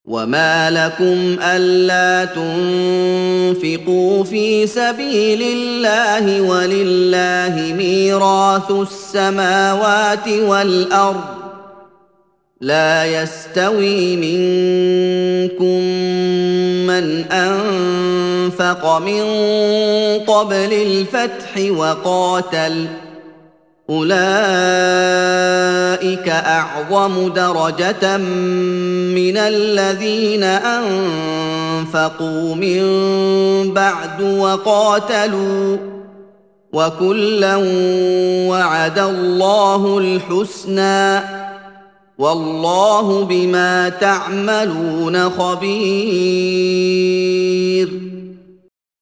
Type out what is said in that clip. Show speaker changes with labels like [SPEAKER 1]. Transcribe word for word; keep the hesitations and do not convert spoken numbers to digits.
[SPEAKER 1] وما لكم الا تنفقوا في سبيل الله ولله ميراث السماوات والارض لا يستوي منكم من انفق من قبل الفتح وقاتل أولئك أعظم درجة من الذين أنفقوا من بعد وقاتلوا وكلا وعد الله الحسنى والله بما تعملون خبير